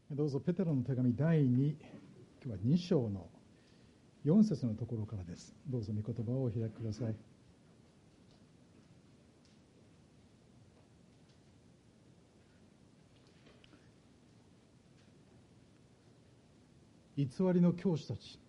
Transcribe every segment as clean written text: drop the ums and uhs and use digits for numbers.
どうぞペテロの手紙第2、今日は2章の4節のところからです。どうぞ御言葉をお開きください。偽りの教師たち、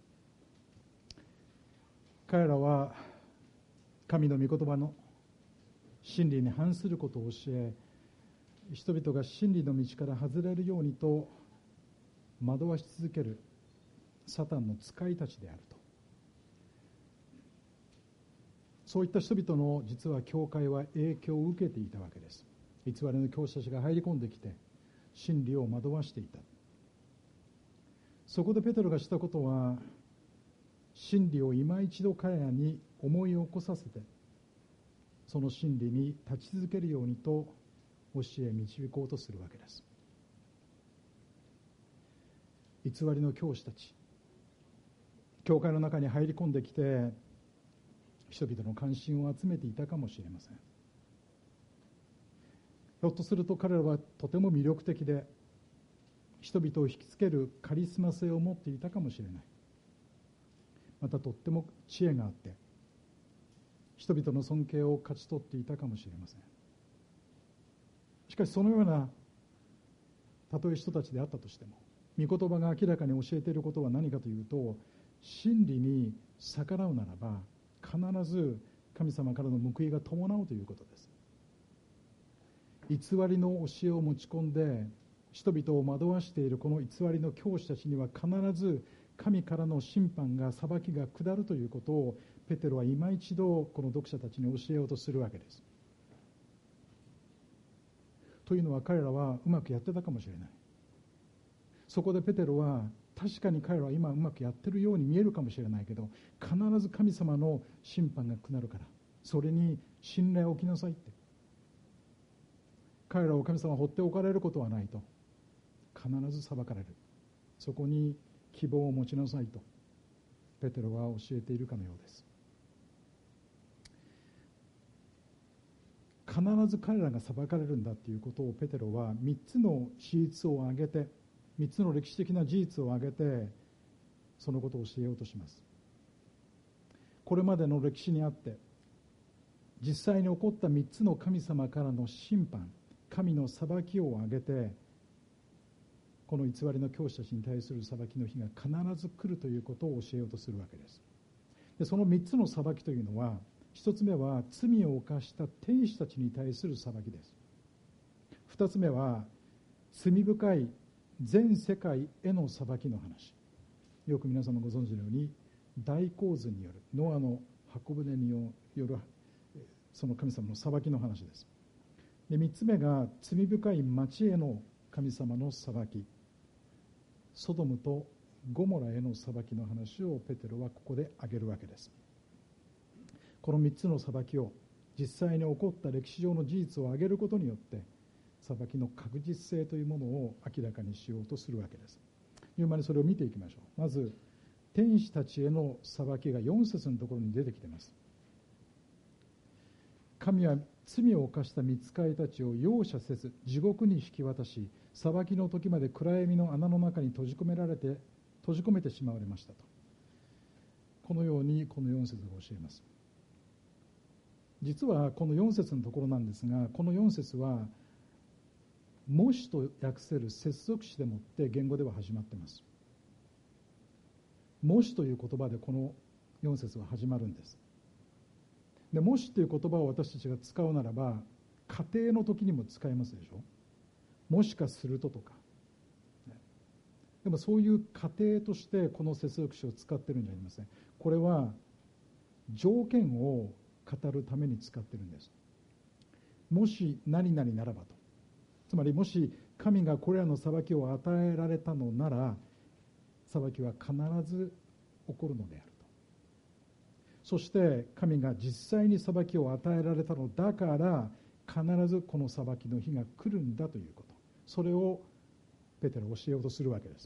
彼らは神の御言葉の真理に反することを教え、人々が真理の道から外れるようにと惑わし続けるサタンの使いたちであると。そういった人々の実は教会は影響を受けていたわけです。偽りの教師たちが入り込んできて真理を惑わしていた。そこでペテロがしたことは、真理を今一度彼らに思い起こさせて、その真理に立ち続けるようにと教え導こうとするわけです。偽りの教師たち、教会の中に入り込んできて人々の関心を集めていたかもしれません。ひょっとすると彼らはとても魅力的で、人々を引きつけるカリスマ性を持っていたかもしれない。またとっても知恵があって人々の尊敬を勝ち取っていたかもしれません。しかしそのようなたとえ人たちであったとしても、御言葉が明らかに教えていることは何かというと、真理に逆らうならば必ず神様からの報いが伴うということです。偽りの教えを持ち込んで人々を惑わしているこの偽りの教師たちには必ず神からの審判が、裁きが下るということをペテロは今一度この読者たちに教えようとするわけです。というのは、彼らはうまくやってたかもしれない。そこでペテロは、確かに彼らは今うまくやってるように見えるかもしれないけど、必ず神様の審判が下るから、それに信頼を置きなさいって。彼らを神様は放っておかれることはないと、必ず裁かれる。そこに希望を持ちなさいとペテロは教えているかのようです。必ず彼らが裁かれるんだということをペテロは3つの事実を挙げて、3つの歴史的な事実を挙げてそのことを教えようとします。これまでの歴史にあって実際に起こった3つの神様からの審判、神の裁きを挙げて、この偽りの教師たちに対する裁きの日が必ず来るということを教えようとするわけです。でその3つの裁きというのは、1つ目は罪を犯した天使たちに対する裁きです。2つ目は罪深い全世界への裁きの話。よく皆様ご存知のように、大洪水によるノアの箱舟によるその神様の裁きの話です。で3つ目が罪深い町への神様の裁き、ソドムとゴモラへの裁きの話をペテロはここで挙げるわけです。この3つの裁きを、実際に起こった歴史上の事実を挙げることによって裁きの確実性というものを明らかにしようとするわけです。いうまでそれを見ていきましょう。まず天使たちへの裁きが4節のところに出てきています。神は罪を犯した御使いたちを容赦せず地獄に引き渡し、裁きの時まで暗闇の穴の中に閉じ込めてしまわれましたと、このようにこの4節が教えます。実はこの4節のところなんですが、この4節はもしと訳せる接続詞でもって言語では始まっています。もしという言葉でこの4節は始まるんです。でもしという言葉を私たちが使うならば、家庭の時にも使えますでしょ。もしかするととか。でもそういう家庭としてこの接続詞を使ってるんじゃありません。これは条件を語るために使ってるんです。もし何々ならばと。つまりもし神がこれらの裁きを与えられたのなら、裁きは必ず起こるのであると。そして神が実際に裁きを与えられたのだから、必ずこの裁きの日が来るんだということ、それをペテロは教えようとするわけです。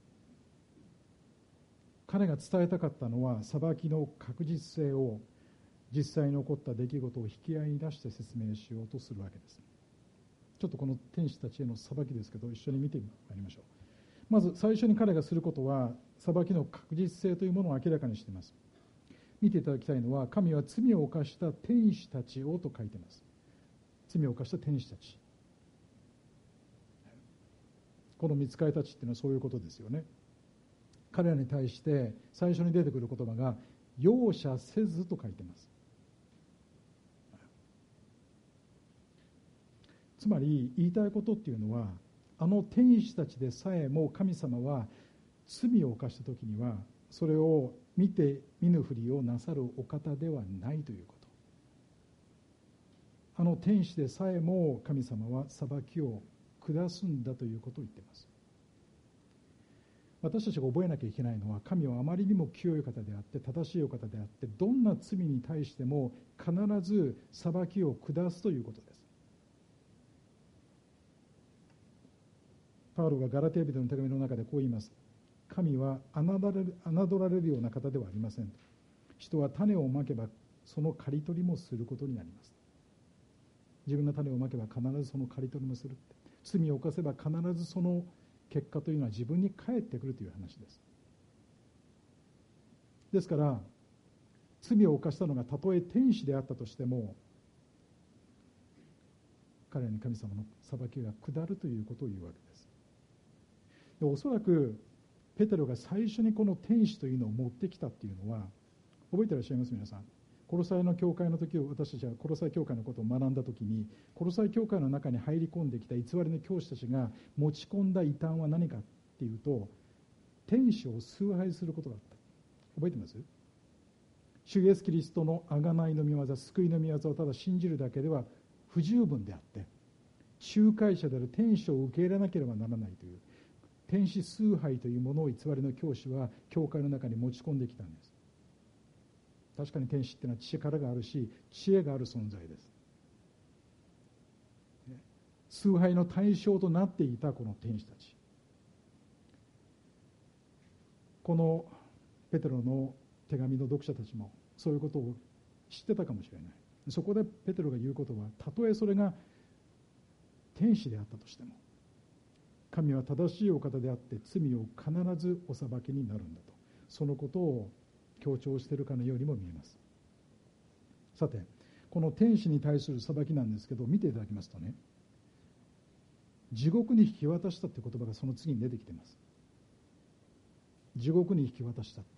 彼が伝えたかったのは、裁きの確実性を実際に起こった出来事を引き合いに出して説明しようとするわけです。ちょっとこの天使たちへの裁きですけど、一緒に見てまいりましょう。 まず最初に彼がすることは、裁きの確実性というものを明らかにしています。見ていただきたいのは、神は罪を犯した天使たちをと書いています。罪を犯した天使たち。この御使いたちっていうのはそういうことですよね。彼らに対して最初に出てくる言葉が容赦せずと書いています。つまり言いたいことっていうのは、あの天使たちでさえも神様は罪を犯した時にはそれを見て見ぬふりをなさるお方ではないということ。あの天使でさえも神様は裁きを下すんだということを言っています。私たちが覚えなきゃいけないのは、神はあまりにも清い方であって正しいお方であって、どんな罪に対しても必ず裁きを下すということです。パウロがガラテヤ人の手紙の中でこう言います。神は侮られるような方ではありません。人は種をまけばその刈り取りもすることになります。自分の種をまけば必ずその刈り取りもする。罪を犯せば必ずその結果というのは自分に返ってくるという話です。ですから罪を犯したのがたとえ天使であったとしても、彼らに神様の裁きが下るということを言うわけです。でおそらくペテロが最初にこの天使というのを持ってきたっていうのは、覚えていらっしゃいます？皆さん、コロサイの教会の時を、私たちはコロサイ教会のことを学んだ時に、コロサイ教会の中に入り込んできた偽りの教師たちが持ち込んだ異端は何かっていうと、天使を崇拝することだった。覚えてます？主イエスキリストの贖いの御業、救いの御業をただ信じるだけでは不十分であって、仲介者である天使を受け入れなければならないという天使崇拝というものを偽りの教師は教会の中に持ち込んできたんです。確かに天使っていうのは力があるし知恵がある存在です。崇拝の対象となっていたこの天使たち、このペテロの手紙の読者たちもそういうことを知ってたかもしれない。そこでペテロが言うことは、たとえそれが天使であったとしても、神は正しいお方であって罪を必ずお裁きになるんだと、そのことを強調しているかのようにも見えます。さて、この天使に対する裁きなんですけど、見ていただきますとね、地獄に引き渡したって言葉がその次に出てきています。地獄に引き渡したって。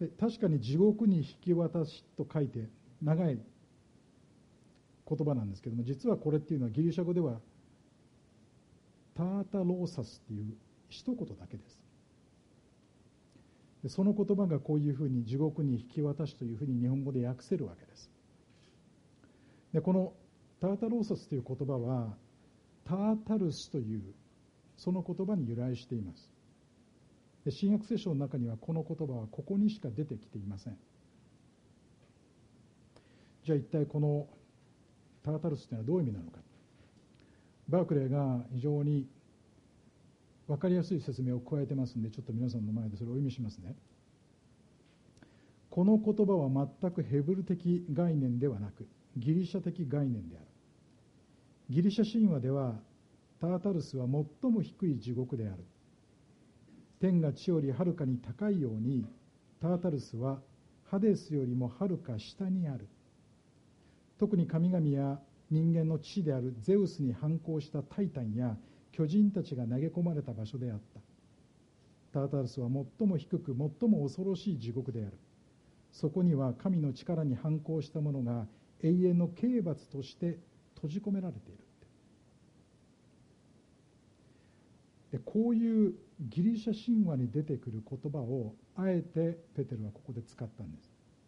で確かに地獄に引き渡しと書いて長い言葉なんですけども、実はこれっていうのはギリシャ語ではタータローサスっていう一言だけです。でその言葉がこういうふうに地獄に引き渡しというふうに日本語で訳せるわけです。でこのタータローサスという言葉はタータルスというその言葉に由来しています。で新約聖書の中にはこの言葉はここにしか出てきていません。じゃあ一体このタータルスというのはどういう意味なのか。バークレーが非常に分かりやすい説明を加えてますので、ちょっと皆さんの前でそれをお読みしますね。この言葉は全くヘブル的概念ではなくギリシャ的概念である。ギリシャ神話ではタータルスは最も低い地獄である。天が地よりはるかに高いようにタータルスはハデスよりもはるか下にある。特に神々や人間の父であるゼウスに反抗したタイタンや巨人たちが投げ込まれた場所であった。タータルスは最も低く最も恐ろしい地獄である。そこには神の力に反抗した者が永遠の刑罰として閉じ込められている。でこういうギリシャ神話に出てくる言葉をあえてペテロはここで使ったんです。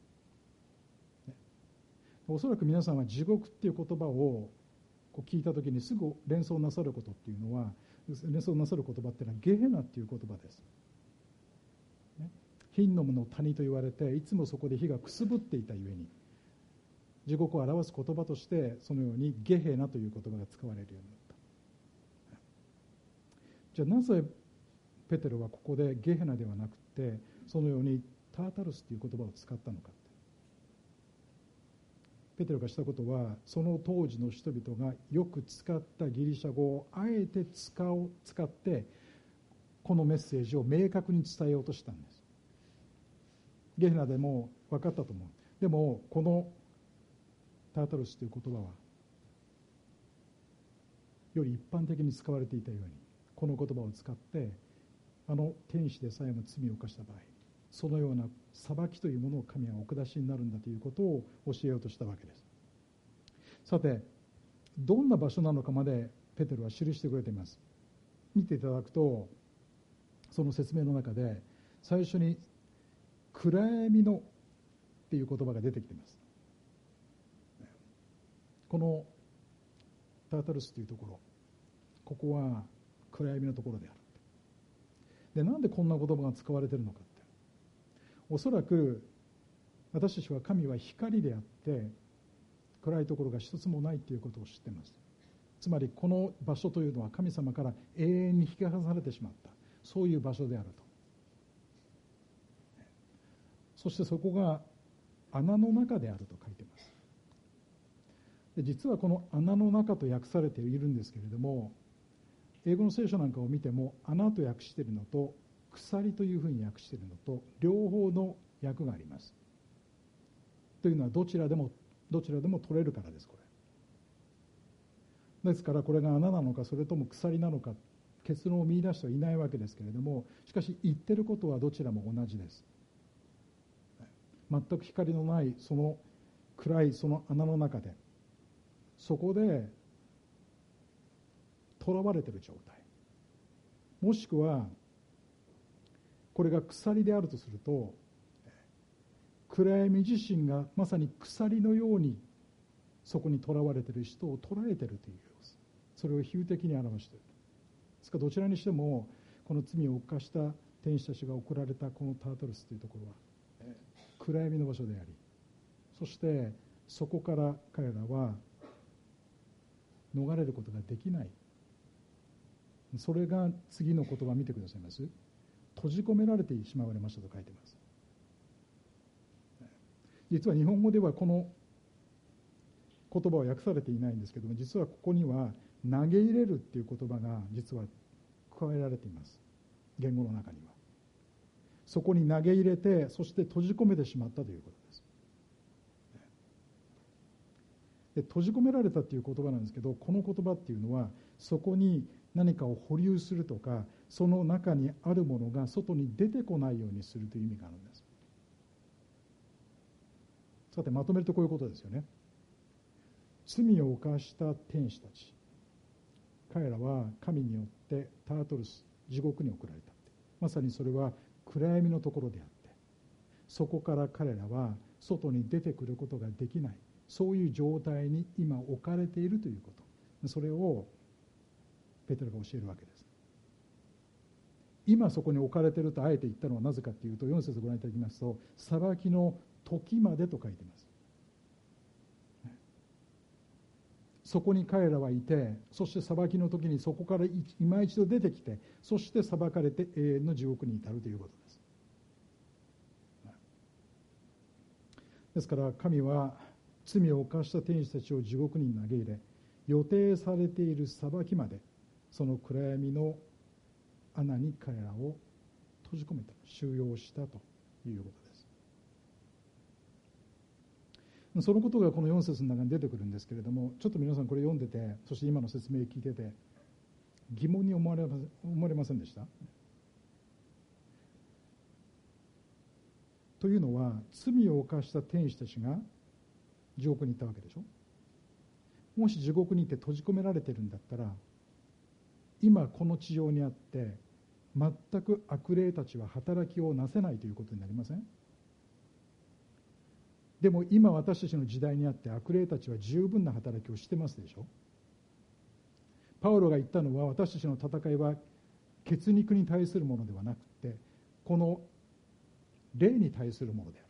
おそらく皆さんは地獄っていう言葉を聞いたときにすぐ連想なさることっていうのは、連想なさる言葉っていうのはゲヘナっていう言葉です。ヒンノムの谷と言われていつもそこで火がくすぶっていたゆえに、地獄を表す言葉としてそのようにゲヘナという言葉が使われるようになった。じゃあなぜペテロはここでゲヘナではなくてそのようにタータルスという言葉を使ったのか。ペテロがしたことは、その当時の人々がよく使ったギリシャ語をあえて使ってこのメッセージを明確に伝えようとしたんです。ゲヘナでも分かったと思う。でもこのタータルスという言葉はより一般的に使われていたように、この言葉を使ってあの天使でさえも罪を犯した場合、そのような裁きというものを神はお下しになるんだということを教えようとしたわけです。さて、どんな場所なのかまでペテロは記してくれています。見ていただくと、その説明の中で最初に暗闇のっていう言葉が出てきています。このタータルスというところ、ここは暗闇のところである。で、なんでこんな言葉が使われているのかって、おそらく私たちは神は光であって暗いところが一つもないということを知っています。つまりこの場所というのは神様から永遠に引き離されてしまった、そういう場所であると。そしてそこが穴の中であると書いています。で、実はこの穴の中と訳されているんですけれども、英語の聖書なんかを見ても穴と訳しているのと鎖というふうに訳しているのと両方の訳があります。というのはどちらでも取れるからです。これですから、これが穴なのかそれとも鎖なのか結論を見出してはいないわけですけれども、しかし言ってることはどちらも同じです。全く光のないその暗いその穴の中で、そこで囚われている状態、もしくはこれが鎖であるとすると、暗闇自身がまさに鎖のようにそこに囚われている人を捉えているという様子、それを比喩的に表している。ですからどちらにしてもこの罪を犯した天使たちが送られたこのタータルスというところは暗闇の場所であり、そしてそこから彼らは逃れることができない。それが次の言葉を見てくださいます。閉じ込められてしまわれましたと書いています。実は日本語ではこの言葉は訳されていないんですけども、実はここには投げ入れるっていう言葉が実は加えられています。言語の中にはそこに投げ入れて、そして閉じ込めてしまったということです。で、閉じ込められたという言葉なんですけど、この言葉っていうのはそこに何かを保留するとか、その中にあるものが外に出てこないようにするという意味があるんです。さて、まとめるとこういうことですよね。罪を犯した天使たち、彼らは神によってタートルス、地獄に送られた。まさにそれは暗闇のところであって、そこから彼らは外に出てくることができない、そういう状態に今置かれているということ、それをペテロが教えるわけです。今そこに置かれているとあえて言ったのはなぜかというと、4節ご覧いただきますと、裁きの時までと書いています。そこに彼らはいて、そして裁きの時にそこから今一度出てきて、そして裁かれて永遠の地獄に至るということです。ですから神は罪を犯した天使たちを地獄に投げ入れ、予定されている裁きまでその暗闇の穴に彼らを閉じ込めた、収容したということです。そのことがこの4節の中に出てくるんですけれども、ちょっと皆さんこれ読んでて、そして今の説明を聞いてて疑問に思われませんでした？というのは、罪を犯した天使たちが地獄に行ったわけでしょ。もし地獄に行って閉じ込められているんだったら、今この地上にあって全く悪霊たちは働きをなせないということになりません？でも今私たちの時代にあって悪霊たちは十分な働きをしてますでしょ。パウロが言ったのは、私たちの戦いは血肉に対するものではなくて、この霊に対するものである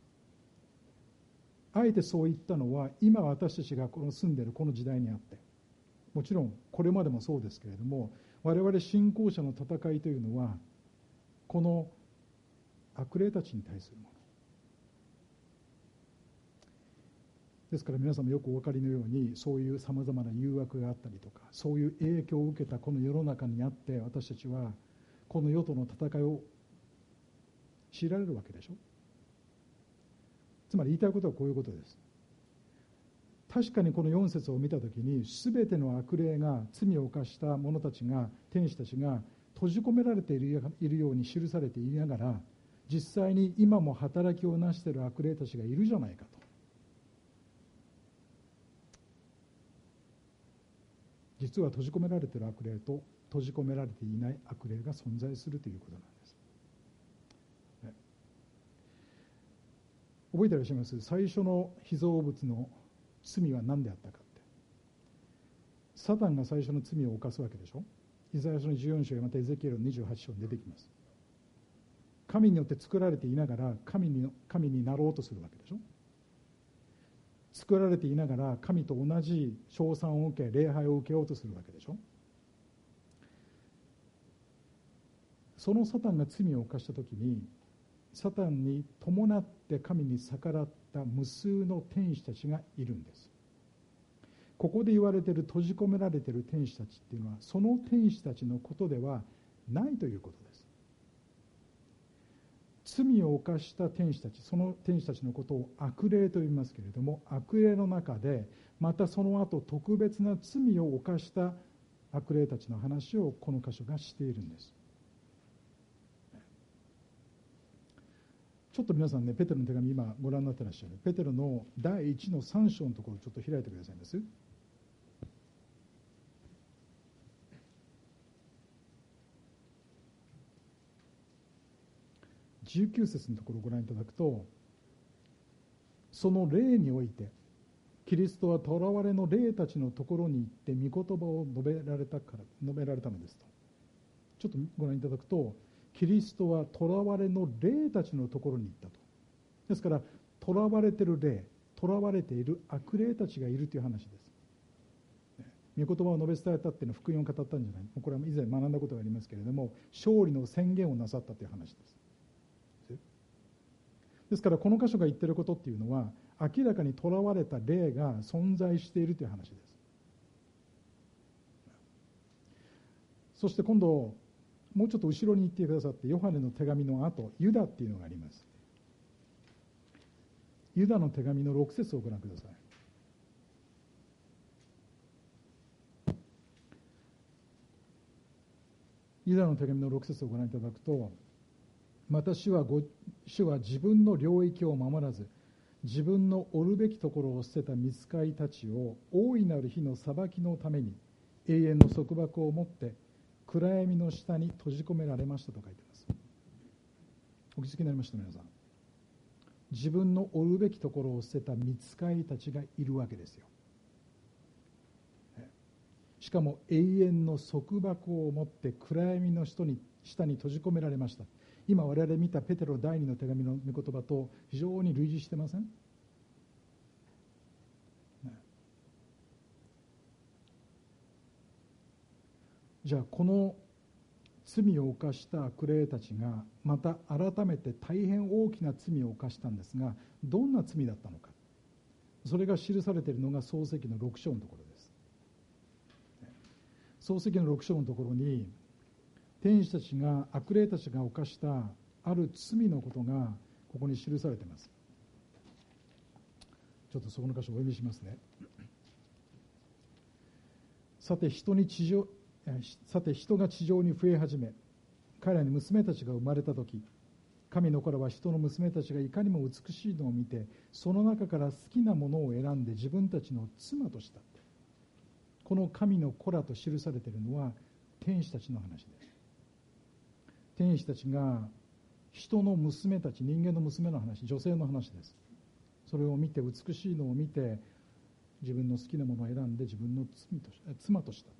と。あえてそう言ったのは、今私たちがこの住んでいるこの時代にあって、もちろんこれまでもそうですけれども、我々信仰者の戦いというのはこの悪霊たちに対するものですから、皆さんもよくお分かりのように、そういうさまざまな誘惑があったりとか、そういう影響を受けたこの世の中にあって、私たちはこの世との戦いを強いられるわけでしょ。つまり言いたいことはこういうことです。確かにこの4節を見たときに、すべての悪霊が、罪を犯した者たちが、天使たちが閉じ込められているように記されていながら、実際に今も働きをなしている悪霊たちがいるじゃないかと。実は閉じ込められている悪霊と閉じ込められていない悪霊が存在するということなんです。覚えていらっしゃいます？最初の被造物の罪は何であったかって。サタンが最初の罪を犯すわけでしょ。イザヤ書の14章やまたエゼキエルの28章に出てきます。神によって作られていながら神になろうとするわけでしょ。作られていながら神と同じ称賛を受け礼拝を受けようとするわけでしょ。そのサタンが罪を犯したときに、サタンに伴って神に逆らった無数の天使たちがいるんです。ここで言われている閉じ込められている天使たちっていうのは、その天使たちのことではないということです。罪を犯した天使たち、その天使たちのことを悪霊と言いますけれども、悪霊の中でまたその後特別な罪を犯した悪霊たちの話をこの箇所がしているんです。ちょっと皆さんね、ペテロの手紙今ご覧になってらっしゃるペテロの第1の3章のところをちょっと開いてくださいます。19節のところをご覧いただくと、その霊においてキリストは囚われの霊たちのところに行って御言葉を述べられたのですと。ちょっとご覧いただくと、キリストは囚われの霊たちのところに行ったと。ですから囚われている霊、囚われている悪霊たちがいるという話です。御言葉を述べ伝えたっていうのは福音を語ったんじゃない、これは以前学んだことがありますけれども、勝利の宣言をなさったという話です。ですからこの箇所が言っていることっていうのは、明らかに囚われた霊が存在しているという話です。そして今度もうちょっと後ろに行ってくださって、ヨハネの手紙の後、ユダっていうのがあります。ユダの手紙の6節をご覧ください。ユダの手紙の6節をご覧いただくと、また主は自分の領域を守らず、自分のおるべきところを捨てた御使いたちを大いなる日の裁きのために永遠の束縛を持って暗闇の下に閉じ込められましたと書いています。お気づきになりました皆さん。自分のおるべきところを捨てた御使いたちがいるわけですよ。しかも永遠の束縛を持って暗闇の下に閉じ込められました。今我々見たペテロ第2の手紙の御言葉と非常に類似してません？じゃあこの罪を犯した悪霊たちがまた改めて大変大きな罪を犯したんですが、どんな罪だったのか、それが記されているのが創世記の6章のところです。創世記の6章のところに天使たちが、悪霊たちが犯したある罪のことがここに記されています。ちょっとそこの箇所をお読みしますね。さて人が地上に増え始め、彼らに娘たちが生まれたとき、神の子らは人の娘たちがいかにも美しいのを見て、その中から好きなものを選んで自分たちの妻とした。この神の子らと記されているのは天使たちの話です。天使たちが人の娘たち、人間の娘の話、女性の話です。それを見て、美しいのを見て自分の好きなものを選んで自分の妻とした。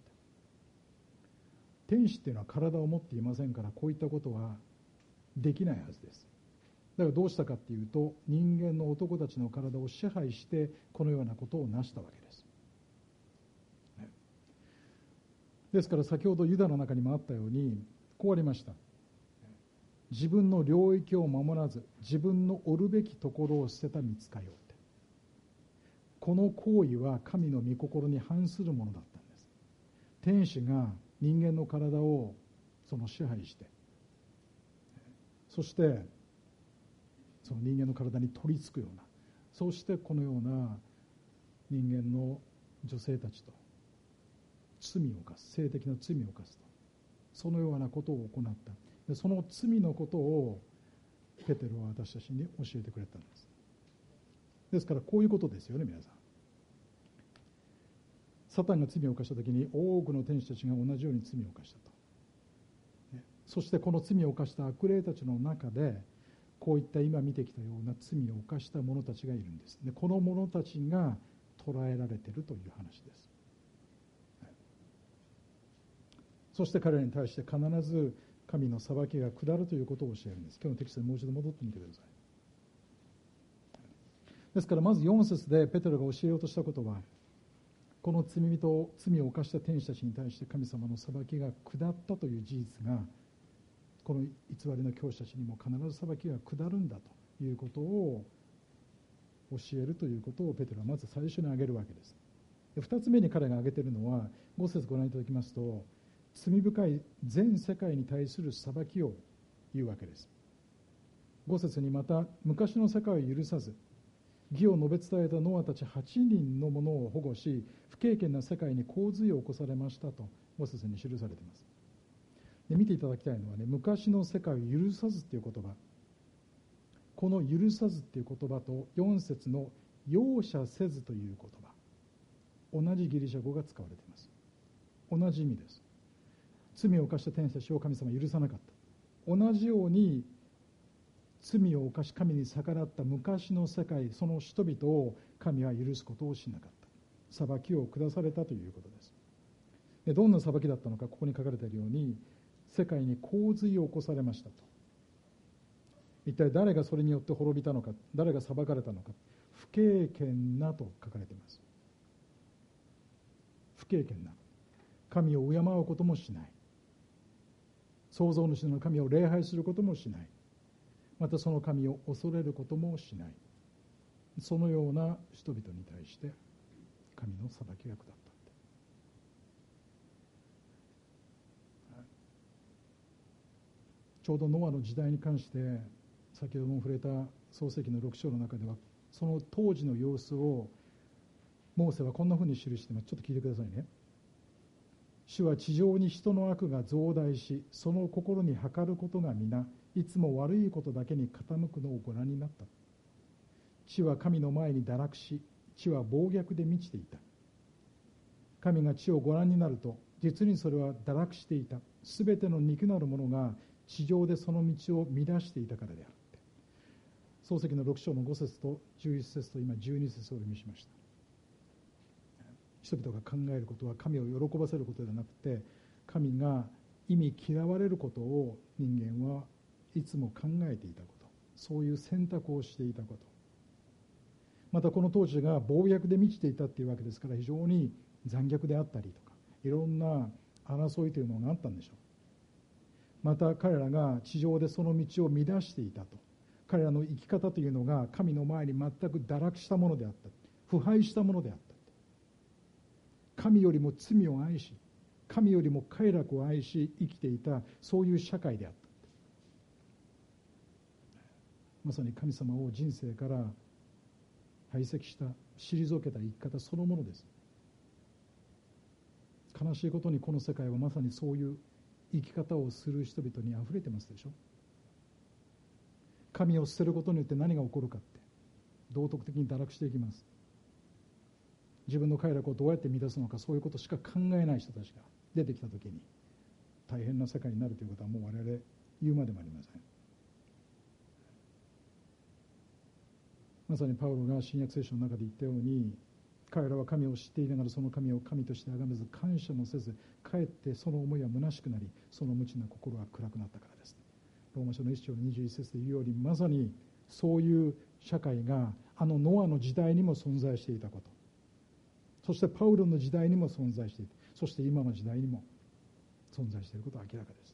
天使っていうのは体を持っていませんから、こういったことはできないはずです。だからどうしたかっていうと、人間の男たちの体を支配してこのようなことを成したわけです。ですから先ほどユダの中にもあったようにこうありました。自分の領域を守らず自分のおるべきところを捨てた御使いをって、この行為は神の御心に反するものだったんです。天使が人間の体をその支配して、 そしてその人間の体に取り付くような、そうしてこのような人間の女性たちと罪を犯す、性的な罪を犯すと、そのようなことを行った。でその罪のことをペテロは私たちに教えてくれたんです。ですからこういうことですよね、皆さん。サタンが罪を犯したときに多くの天使たちが同じように罪を犯したと。そしてこの罪を犯した悪霊たちの中で、こういった今見てきたような罪を犯した者たちがいるんです。でこの者たちが捕らえられているという話です。そして彼らに対して必ず神の裁きが下るということを教えるんです。今日のテキストにもう一度戻ってみてください。ですからまず4節でペテロが教えようとしたことは、この罪を犯した天使たちに対して神様の裁きが下ったという事実が、この偽りの教師たちにも必ず裁きが下るんだということを教えるということをペテロはまず最初に挙げるわけです。で2つ目に彼が挙げているのは、5節ご覧いただきますと、罪深い全世界に対する裁きを言うわけです。5節に、また昔の世界を許さず義を述べ伝えたノアたち8人の者を保護し、不敬虔な世界に洪水を起こされましたと5節に記されています。で見ていただきたいのはね、昔の世界を許さずという言葉、この許さずという言葉と4節の容赦せずという言葉、同じギリシャ語が使われています。同じ意味です。罪を犯した天使たちを神様は許さなかった。同じように罪を犯し神に逆らった昔の世界、その人々を神は許すことをしなかった。裁きを下されたということです。でどんな裁きだったのか、ここに書かれているように、世界に洪水を起こされましたと。一体誰がそれによって滅びたのか、誰が裁かれたのか。不敬虔なと書かれています。不敬虔な、神を敬うこともしない、創造主の神を礼拝することもしない、またその神を恐れることもしない、そのような人々に対して神の裁きが下った。ちょうどノアの時代に関して、先ほども触れた創世記の6章の中では、その当時の様子をモーセはこんなふうに記しています。ちょっと聞いてくださいね。主は地上に人の悪が増大し、その心に計ることが皆いつも悪いことだけに傾くのをご覧になった。地は神の前に堕落し、地は暴虐で満ちていた。神が地をご覧になると、実にそれは堕落していた。すべての肉なるものが地上でその道を乱していたからである。創世記の6章の5節と11節と今12節を読みしました。人々が考えることは神を喜ばせることではなくて、神が忌み嫌われることを人間はいつも考えていたこと、そういう選択をしていたこと、またこの当時が暴虐で満ちていたというわけですから、非常に残虐であったりとか、いろんな争いというのがあったんでしょう。また彼らが地上でその道を乱していたと、彼らの生き方というのが神の前に全く堕落したものであった、腐敗したものであった。神よりも罪を愛し、神よりも快楽を愛し生きていた、そういう社会であった。まさに神様を人生から排斥した、退けた生き方そのものです。悲しいことにこの世界はまさにそういう生き方をする人々にあふれてますでしょ。神を捨てることによって何が起こるかって、道徳的に堕落していきます。自分の快楽をどうやって満たすのか、そういうことしか考えない人たちが出てきたときに大変な世界になるということはもう我々言うまでもありません。まさにパウロが新約聖書の中で言ったように、彼らは神を知っていながらその神を神として崇めず感謝もせず、かえってその思いは虚しくなり、その無知な心は暗くなったからです。ローマ書の1章の21節で言うように、まさにそういう社会があのノアの時代にも存在していたこと、そしてパウロの時代にも存在していて、そして今の時代にも存在していることは明らかです。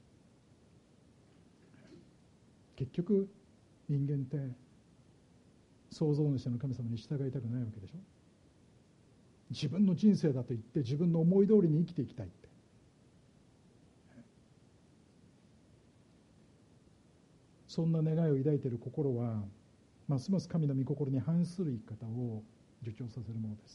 結局人間って創造主の神様に従いたくないわけでしょ。自分の人生だと言って自分の思い通りに生きていきたいって、 そんな願いを抱いている心はますます神の御心に反する生き方を助長させるものです。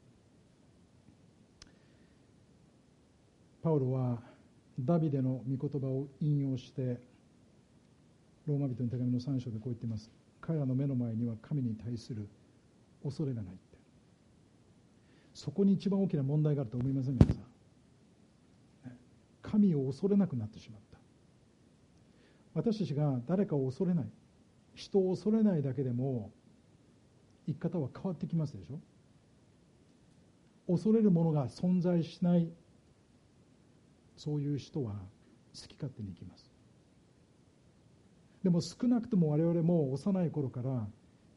パウロはダビデの御言葉を引用してローマ人の手紙の3章でこう言っています。彼らの目の前には神に対する恐れがないって。そこに一番大きな問題があると思いませんか。皆さん、神を恐れなくなってしまった。私たちが誰かを恐れない、人を恐れないだけでも生き方は変わってきますでしょ。恐れるものが存在しない、そういう人は好き勝手に生きます。でも少なくとも我々も幼い頃から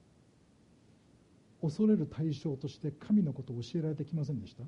恐れる対象として神のことを教えられてきませんでした。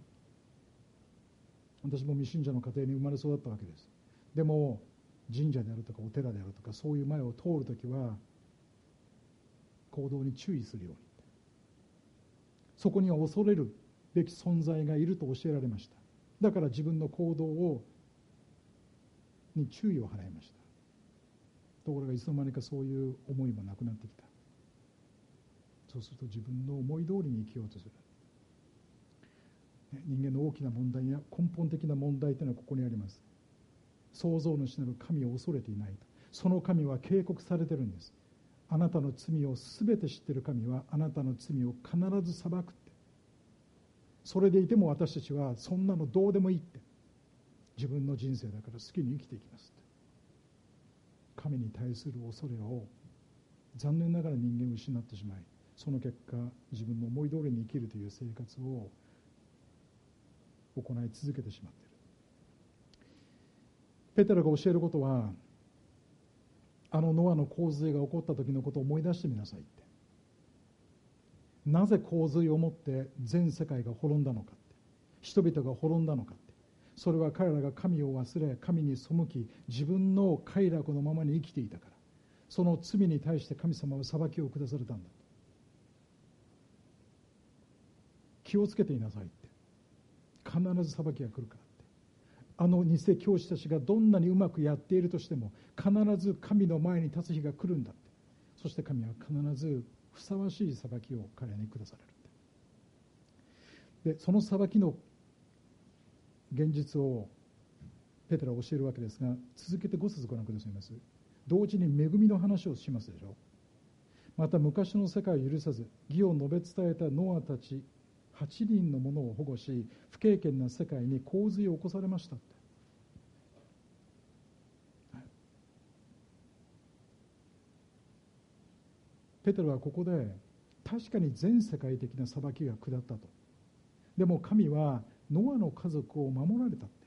私も未信者の家庭に生まれ育ったわけです。でも神社であるとかお寺であるとかそういう前を通るときは行動に注意するように、そこには恐れるべき存在がいると教えられました。だから自分の行動に注意を払いました。ところがいつの間にかそういう思いもなくなってきた。そうすると自分の思い通りに生きようとする。人間の大きな問題や根本的な問題というのはここにあります。創造主なる神を恐れていないと。その神は警告されてるんです。あなたの罪をすべて知っている神はあなたの罪を必ず裁くって。それでいても私たちはそんなのどうでもいいって、自分の人生だから好きに生きていきますって。神に対する恐れを残念ながら人間を失ってしまい、その結果自分の思い通りに生きるという生活を行い続けてしまっている。ペテロが教えることは、あのノアの洪水が起こった時のことを思い出してみなさいって。なぜ洪水をもって全世界が滅んだのかって、人々が滅んだのかって、それは彼らが神を忘れ神に背き自分の快楽のままに生きていたから。その罪に対して神様は裁きを下されたんだ。気をつけていなさいって、必ず裁きが来るからって。あの偽教師たちがどんなにうまくやっているとしても必ず神の前に立つ日が来るんだって。そして神は必ずふさわしい裁きを彼らに下されるって。でその裁きの現実をペテロは教えるわけですが、続けて5節ご覧くださいます。同時に恵みの話をしますでしょ。また昔の世界を許さず義を述べ伝えたノアたち8人の者を保護し、不敬虔な世界に洪水を起こされましたって。ペテロはここで確かに全世界的な裁きが下ったと。でも神はノアの家族を守られたって。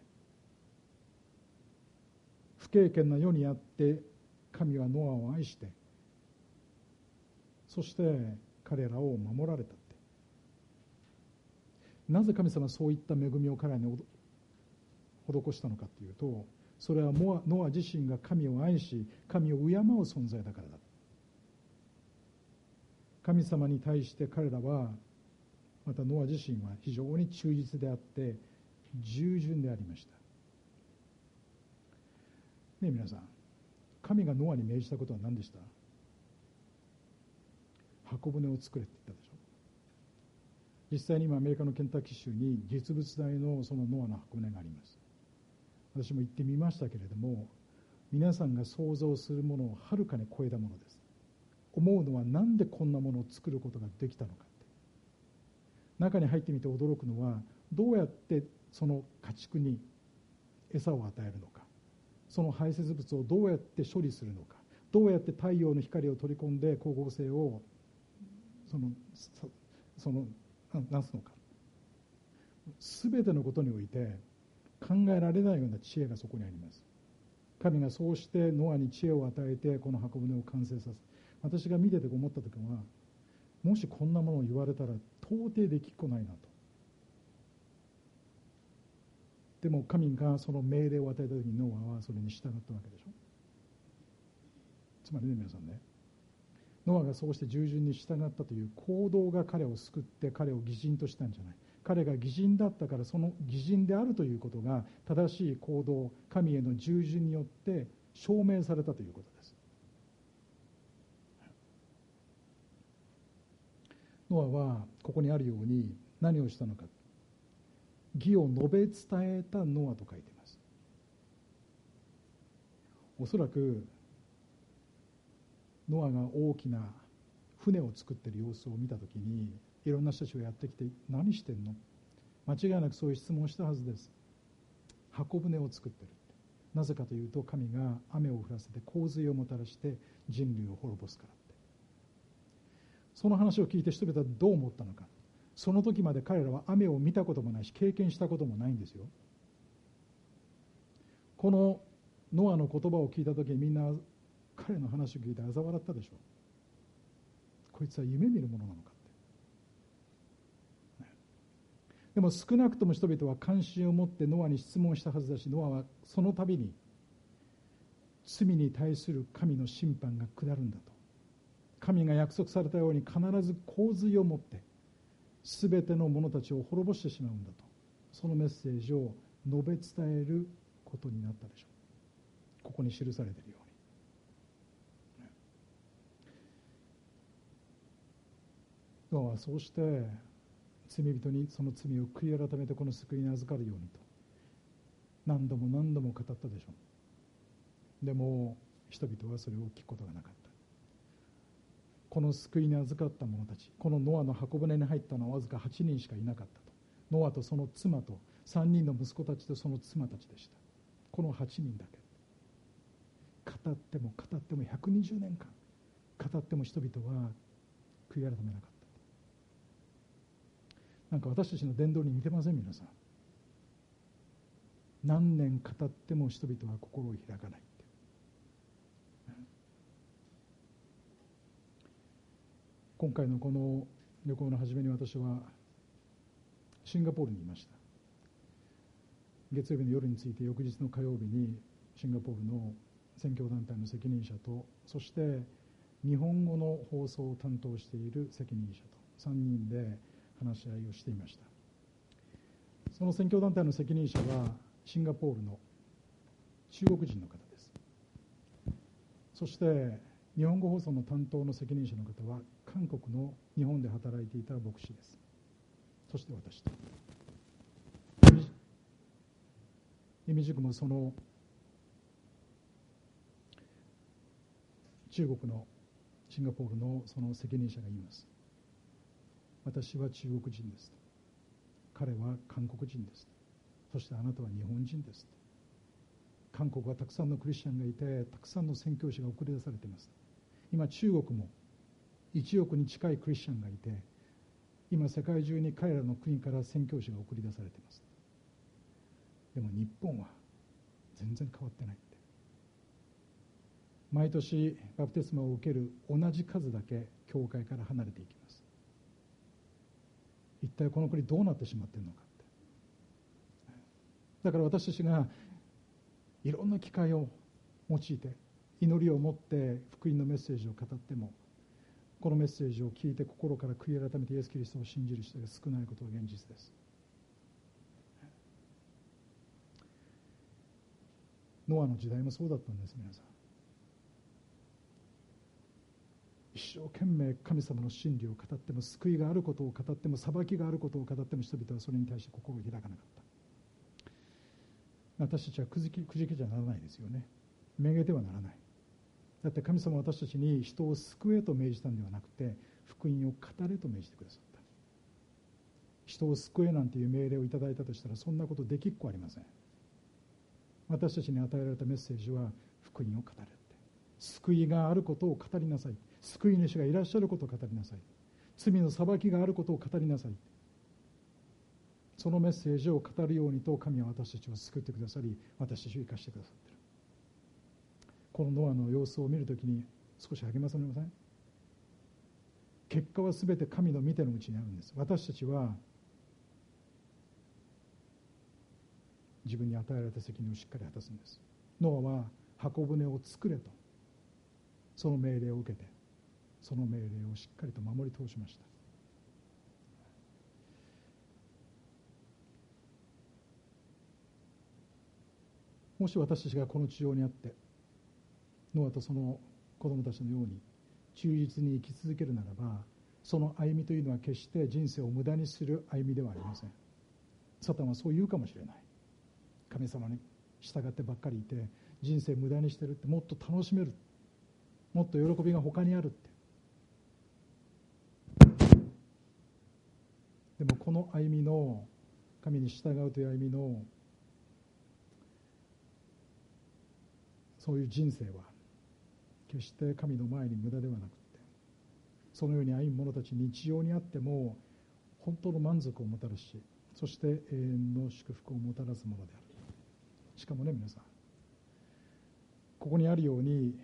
不敬虔な世にあって神はノアを愛して、そして彼らを守られたって。なぜ神様はそういった恵みを彼らに施したのかというと、それはノア自身が神を愛し神を敬う存在だからだ。神様に対して彼らは、またノア自身は非常に忠実であって従順でありました。ねえ皆さん、神がノアに命じたことは何でした？箱舟を作れって言ったでしょ。実際に今アメリカのケンタッキー州に実物大のそのノアの箱舟があります。私も行ってみましたけれども、皆さんが想像するものをはるかに超えたものです。思うのはなんでこんなものを作ることができたのかって。中に入ってみて驚くのは、どうやってその家畜に餌を与えるのか、その排泄物をどうやって処理するのか、どうやって太陽の光を取り込んで光合成をなすのか、全てのことにおいて考えられないような知恵がそこにあります。神がそうしてノアに知恵を与えてこの箱舟を完成させ、私が見てて思った時は、もしこんなものを言われたら到底できっこないなと。でも神がその命令を与えた時にノアはそれに従ったわけでしょ。つまりね皆さんね、ノアがそうして従順に従ったという行動が彼を救って彼を義人としたんじゃない。彼が義人だったから、その義人であるということが正しい行動、神への従順によって証明されたということです。 ノアはここにあるように何をしたのか、義を述べ伝えたノアと書いています。おそらくノアが大きな船を作っている様子を見たときに、いろんな人たちがやってきて、何してんの、間違いなくそういう質問をしたはずです。箱舟を作ってる。なぜかというと、神が雨を降らせて洪水をもたらして人類を滅ぼすからって。その話を聞いて人々はどう思ったのか。その時まで彼らは雨を見たこともないし、経験したこともないんですよ。このノアの言葉を聞いた時に、みんな彼の話を聞いて嘲笑ったでしょう。こいつは夢見るものなのかって。でも少なくとも人々は関心を持ってノアに質問したはずだし、ノアはその度に罪に対する神の審判が下るんだと、神が約束されたように必ず洪水をもって全ての者たちを滅ぼしてしまうんだと、そのメッセージを述べ伝えることになったでしょう。ここに記されているように、ノアはそうして罪人にその罪を悔い改めてこの救いに預かるようにと何度も何度も語ったでしょう。でも人々はそれを聞くことがなかった。この救いに預かった者たち、このノアの箱舟に入ったのはわずか8人しかいなかったと。ノアとその妻と3人の息子たちとその妻たちでした。この8人だけ。語っても語っても120年間語っても人々は悔い改めなかった。なんか私たちの伝道に似てません？皆さん、何年語っても人々は心を開かないって。今回のこの旅行の初めに私はシンガポールにいました。月曜日の夜について翌日の火曜日にシンガポールの宣教団体の責任者と、そして日本語の放送を担当している責任者と3人で話し合いをしていました。その宣教団体の責任者はシンガポールの中国人の方です。そして日本語放送の担当の責任者の方は韓国の日本で働いていた牧師です。そして私と意味塾もその中国のシンガポールのその責任者が言います。私は中国人です。彼は韓国人です。そしてあなたは日本人です。韓国はたくさんのクリスチャンがいて、たくさんの宣教師が送り出されています。今中国も1億に近いクリスチャンがいて、今世界中に彼らの国から宣教師が送り出されています。でも日本は全然変わってないって。毎年バプテスマを受ける同じ数だけ教会から離れていきます。一体この国どうなってしまっているのかって。だから私たちがいろんな機会を用いて祈りを持って福音のメッセージを語っても、このメッセージを聞いて心から悔い改めてイエス・キリストを信じる人が少ないことが現実です。ノアの時代もそうだったんです。皆さん一生懸命神様の真理を語っても、救いがあることを語っても、裁きがあることを語っても、人々はそれに対して心を開かなかった。私たちはくじきじゃならないですよね。めげてはならない。だって神様は私たちに人を救えと命じたんではなくて、福音を語れと命じてくださった。人を救えなんていう命令をいただいたとしたら、そんなことできっこありません。私たちに与えられたメッセージは福音を語れって、救いがあることを語りなさい、救い主がいらっしゃることを語りなさい、罪の裁きがあることを語りなさい。そのメッセージを語るようにと神は私たちを救ってくださり、私たちを生かしてくださっている。このノアの様子を見るときに少し励まされません？結果はすべて神の見てのうちにあるんです。私たちは自分に与えられた責任をしっかり果たすんです。ノアは箱舟を作れとその命令を受けて、その命令をしっかりと守り通しました。もし私たちがこの地上にあってノアとその子供たちのように忠実に生き続けるならば、 その歩みというのは決して人生を無駄にする歩みではありません。サタンはそう言うかもしれない。神様に従ってばっかりいて人生無駄にしてるって、もっと楽しめる、もっと喜びが他にあるって。でもこの歩みの、神に従うという歩みのそういう人生は決して神の前に無駄ではなくて、そのように歩む者たち、日常にあっても本当の満足をもたらし、そして永遠の祝福をもたらすものである。しかもね、皆さん、ここにあるように、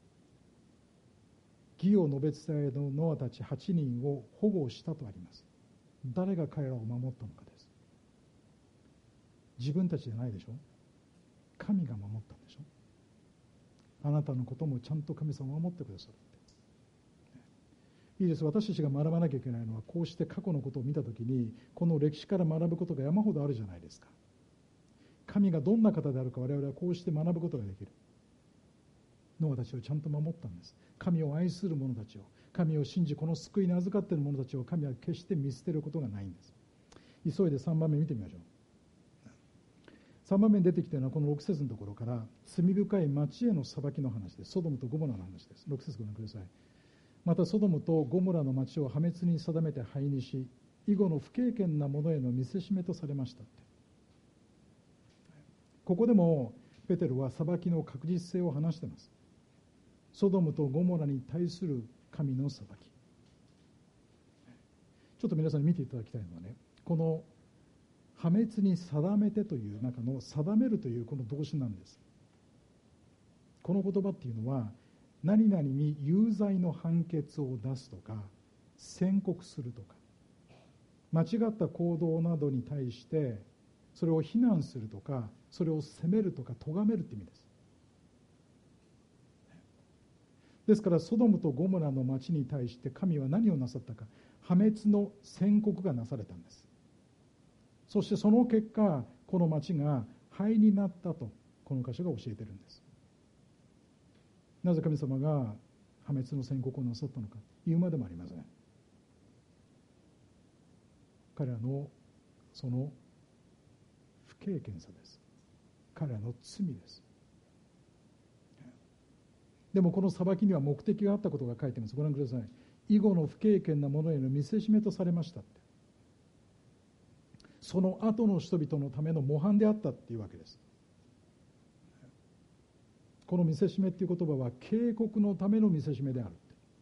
義を述べ伝えのノアたち8人を保護したとあります。誰が彼らを守ったのかです。自分たちじゃないでしょ。神が守ったんでしょ。あなたのこともちゃんと神様を守ってくださるって。いいです。私たちが学ばなきゃいけないのは、こうして過去のことを見たときに、この歴史から学ぶことが山ほどあるじゃないですか。神がどんな方であるか、我々はこうして学ぶことができる。ノアたちをちゃんと守ったんです。神を愛する者たちを、神を信じこの救いに預かっている者たちを神は決して見捨てることがないんです。急いで3番目見てみましょう。3番目に出てきているのはこの6節のところから、罪深い町への裁きの話です。ソドムとゴモラの話です。6節ご覧ください。またソドムとゴモラの町を破滅に定めて灰にし、以後の不経験な者への見せしめとされましたって。ここでもペテロは裁きの確実性を話しています。ソドムとゴモラに対する神の裁き。ちょっと皆さんに見ていただきたいのはね、この破滅に定めてという中の定めるというこの動詞なんです。この言葉っていうのは、何々に有罪の判決を出すとか宣告するとか、間違った行動などに対してそれを非難するとか、それを責めるとか咎めるって意味です。ですからソドムとゴモラの町に対して神は何をなさったか、破滅の宣告がなされたんです。そしてその結果、この町が灰になったとこの箇所が教えているんです。なぜ神様が破滅の宣告をなさったのか、言うまでもありません。彼らのその不経験さです。彼らの罪です。でもこの裁きには目的があったことが書いています。ご覧ください。以後の不経験な者への見せしめとされましたって。その後の人々のための模範であったっていうわけです。この見せしめっていう言葉は警告のための見せしめであるって。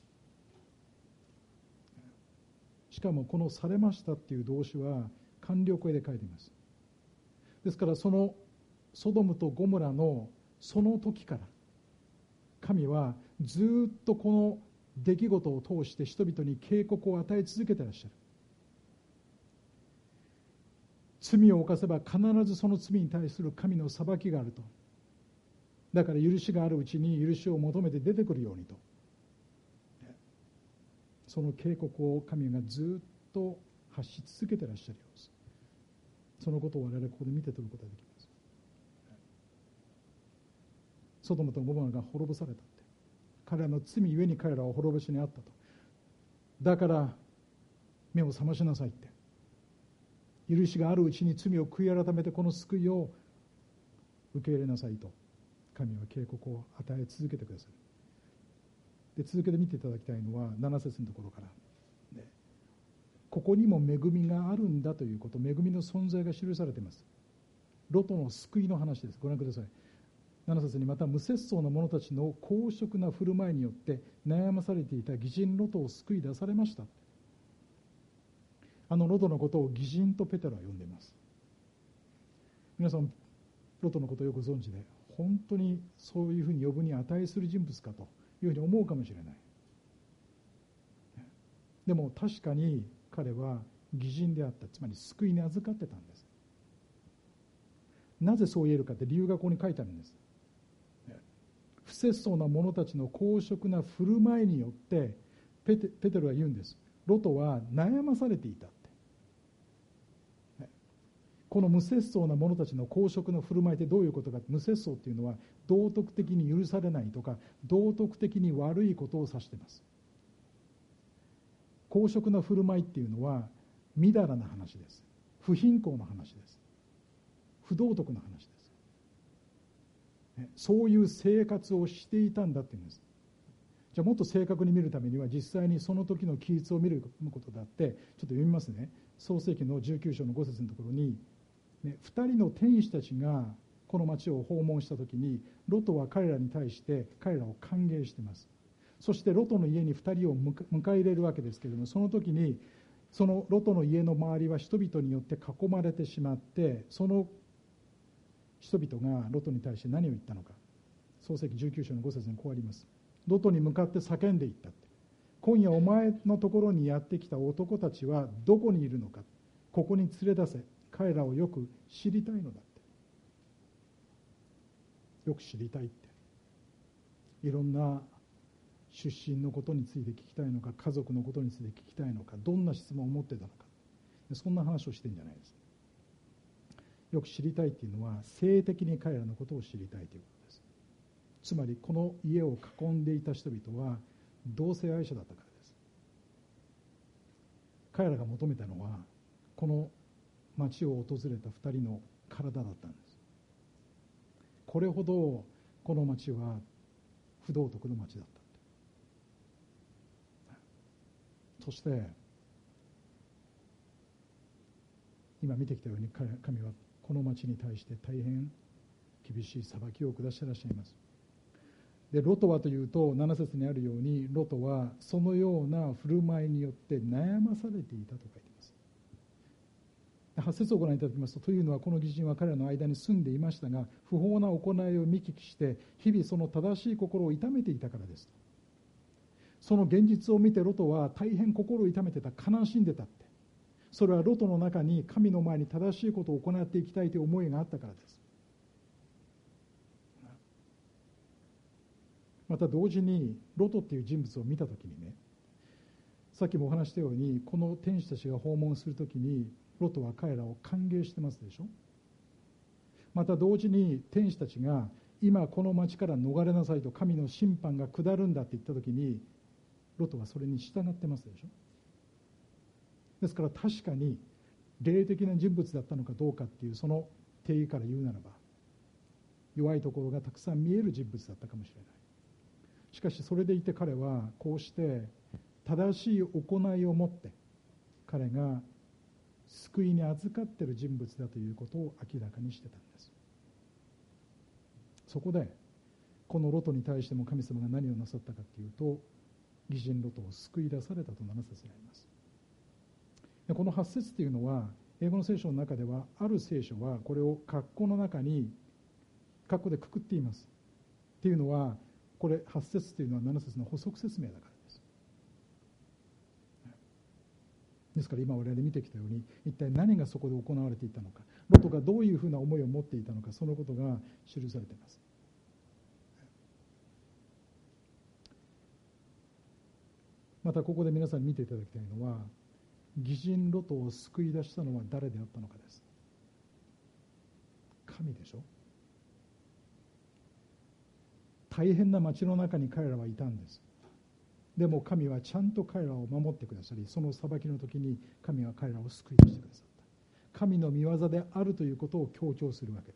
しかもこのされましたっていう動詞は完了形で書いています。ですからそのソドムとゴモラのその時から神はずっとこの出来事を通して人々に警告を与え続けていらっしゃる。罪を犯せば必ずその罪に対する神の裁きがあると。だから許しがあるうちに許しを求めて出てくるようにと、その警告を神がずっと発し続けていらっしゃるようです。そのことを我々ここで見て取ることができます。ソドムとゴモラが滅ぼされたって、彼らの罪ゆえに彼らは滅ぼしにあったと。だから目を覚ましなさいって、許しがあるうちに罪を悔い改めてこの救いを受け入れなさいと神は警告を与え続けてくださる。で、続けて見ていただきたいのは7節のところから、ね、ここにも恵みがあるんだということ、恵みの存在が記されています。ロトの救いの話です。ご覧ください。7節に、また無節操な者たちの公職な振る舞いによって悩まされていた義人ロトを救い出されました。あのロトのことを義人とペテロは呼んでいます。皆さんロトのことをよく存知で、本当にそういうふうに呼ぶに値する人物かというふうに思うかもしれない。でも確かに彼は義人であった、つまり救いに預かってたんです。なぜそう言えるかって理由がここに書いてあるんです。不節操な者たちの公職な振る舞いによってペテロは言うんです。ロトは悩まされていたって。この無節操な者たちの公職の振る舞いってどういうことか。無節操っていうのは道徳的に許されないとか道徳的に悪いことを指しています。 公職な振る舞いっていうのはみだらな話です。不貧困の話です。不道徳な話です。そういう生活をしていたんだっていうんです。じゃあもっと正確に見るためには実際にその時の記述を見ることだって、ちょっと読みますね。創世記の19章の5節のところに、2人の天使たちがこの町を訪問した時に、ロトは彼らに対して彼らを歓迎しています。そしてロトの家に2人を迎え入れるわけですけれども、その時にそのロトの家の周りは人々によって囲まれてしまって、その人々がロトに対して何を言ったのか。創世記19章の5節にこうあります。ロトに向かって叫んでいったって。今夜お前のところにやってきた男たちはどこにいるのか。ここに連れ出せ。彼らをよく知りたいのだって。よく知りたいって。いろんな出身のことについて聞きたいのか、家族のことについて聞きたいのか、どんな質問を持ってたのか、そんな話をしてるんじゃないです。よく知りたいっていうのは、性的に彼らのことを知りたいということです。つまりこの家を囲んでいた人々は同性愛者だったからです。彼らが求めたのはこの町を訪れた2人の体だったんです。これほどこの町は不道徳の町だった。そして今見てきたように神はこの町に対して大変厳しい裁きを下していらっしゃいます。でロトはというと、7節にあるように、ロトはそのような振る舞いによって悩まされていたと書いています。8節をご覧いただきますと、というのはこの義人は彼らの間に住んでいましたが、不法な行いを見聞きして日々その正しい心を痛めていたからです。その現実を見てロトは大変心を痛めてた、悲しんでたって。それはロトの中に神の前に正しいことを行っていきたいという思いがあったからです。また同時にロトっていう人物を見たときにね、さっきもお話したように、この天使たちが訪問するときにロトは彼らを歓迎してますでしょ。また同時に天使たちが今この町から逃れなさいと、神の審判が下るんだって言ったときに、ロトはそれに従ってますでしょ。ですから確かに霊的な人物だったのかどうかっていうその定義から言うならば、弱いところがたくさん見える人物だったかもしれない。しかしそれでいて彼はこうして正しい行いを持って彼が救いに預かっている人物だということを明らかにしてたんです。そこでこのロトに対しても神様が何をなさったかというと、義人ロトを救い出されたと7節にあります。この8節というのは英語の聖書の中では、ある聖書はこれを括弧の中に括弧でくくっています。っていうのは、これ8節というのは7節の補足説明だからです。ですから今我々見てきたように、一体何がそこで行われていたのか、ロトがどういうふうな思いを持っていたのか、そのことが記されています。またここで皆さんに見ていただきたいのは、義人ロトを救い出したのは誰であったのかです。神でしょ。大変な町の中に彼らはいたんです。でも神はちゃんと彼らを守ってくださり、その裁きの時に神は彼らを救い出してくださった。神の御業であるということを強調するわけです。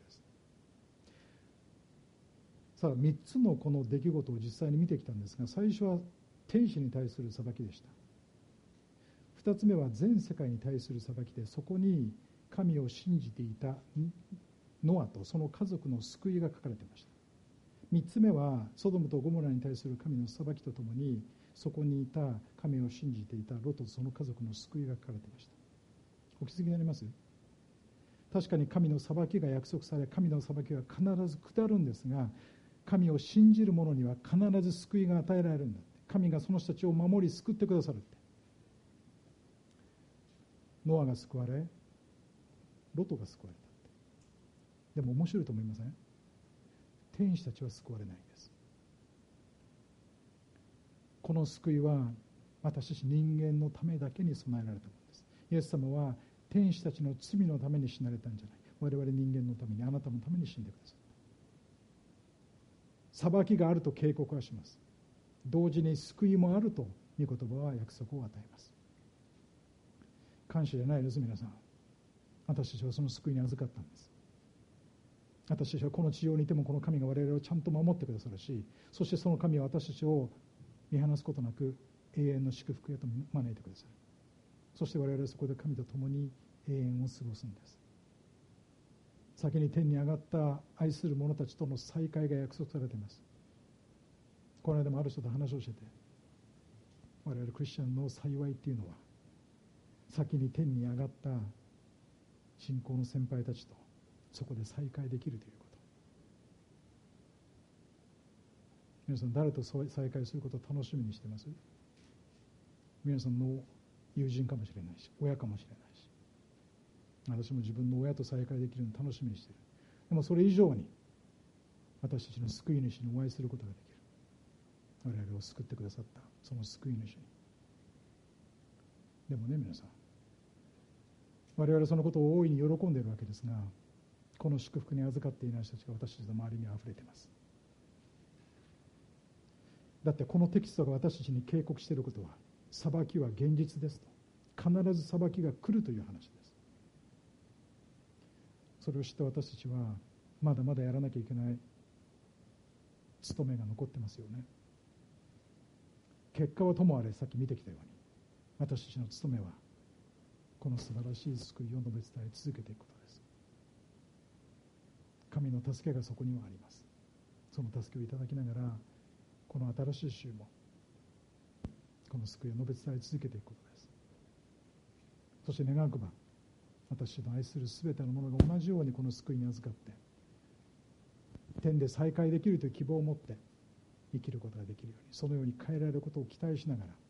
さあ、3つのこの出来事を実際に見てきたんですが、最初は天使に対する裁きでした。2つ目は全世界に対する裁きで、そこに神を信じていたノアとその家族の救いが書かれていました。3つ目はソドムとゴモラに対する神の裁きとともに、そこにいた神を信じていたロトとその家族の救いが書かれていました。お気づきになります？確かに神の裁きが約束され、神の裁きが必ず下るんですが、神を信じる者には必ず救いが与えられるんだ。神がその人たちを守り救ってくださるって。ノアが救われ、ロトが救われたって。でも面白いと思いません？天使たちは救われないんです。この救いは私たち人間のためだけに備えられたものです。イエス様は天使たちの罪のために死なれたんじゃない。我々人間のために、あなたのために死んでくださった。裁きがあると警告はします。同時に救いもあると御言葉は約束を与えます。 感謝じゃないです。皆さん、私たちはその救いに預かったんです。私たちはこの地上にいてもこの神が我々をちゃんと守ってくださるし、そしてその神は私たちを見放すことなく永遠の祝福へと招いてくださる。そして我々はそこで神と共に永遠を過ごすんです。先に天に上がった愛する者たちとの再会が約束されています。この間もある人と話をしてて、我々クリスチャンの幸いっていうのは、先に天に上がった信仰の先輩たちとそこで再会できるということ。皆さん、誰と再会することを楽しみにしてます？皆さんの友人かもしれないし、親かもしれないし、私も自分の親と再会できるのを楽しみにしている。でもそれ以上に私たちの救い主にお会いすることができる。我々を救ってくださったその救い主に。でもね、皆さん、我々はそのことを大いに喜んでいるわけですが、この祝福に預かっていない人たちが私たちの周りにあふれています。だってこのテキストが私たちに警告していることは、裁きは現実ですと、必ず裁きが来るという話です。それを知って私たちはまだまだやらなきゃいけない務めが残ってますよね。結果はともあれ、さっき見てきたように、私たちの務めはこの素晴らしい救いを述べ伝え続けていくことです。神の助けがそこにはあります。その助けをいただきながら、この新しい週もこの救いを述べ伝え続けていくことです。そして願わくば、私の愛するすべてのものが同じようにこの救いに預かって天で再会できるという希望を持って生きることができるように、そのように変えられることを期待しながら、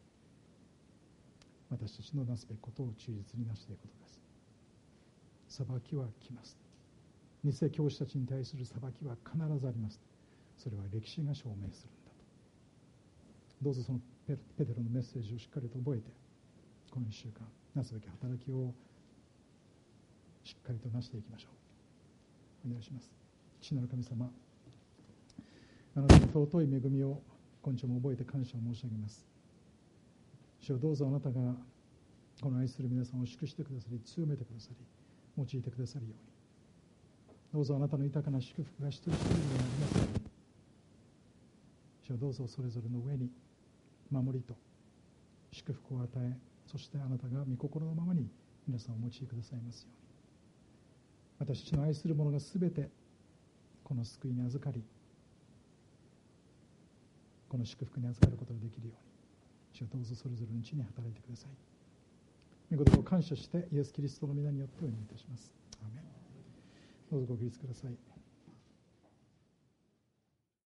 私たちのなすべきことを忠実になしていくことです。裁きは来ます。偽教師たちに対する裁きは必ずあります。それは歴史が証明するんだと。どうぞそのペテロのメッセージをしっかりと覚えて、この1週間なすべき働きをしっかりとなしていきましょう。お願いします。父なる神様、あなたの尊い恵みを今日も覚えて感謝を申し上げます。主よ、どうぞあなたがこの愛する皆さんを祝してくださり、強めてくださり、用いてくださるように、どうぞあなたの豊かな祝福が一人一人にありますように、主よ、どうぞそれぞれの上に守りと祝福を与え、そしてあなたが御心のままに皆さんをお持ちくださいますように、私たちの愛する者がすべてこの救いに預かり、この祝福に預かることができるように、主よ、どうぞそれぞれのうちに働いてください。御言葉を感謝してイエス・キリストの皆によってお祈りいたします。アーメン。どうぞご起立ください。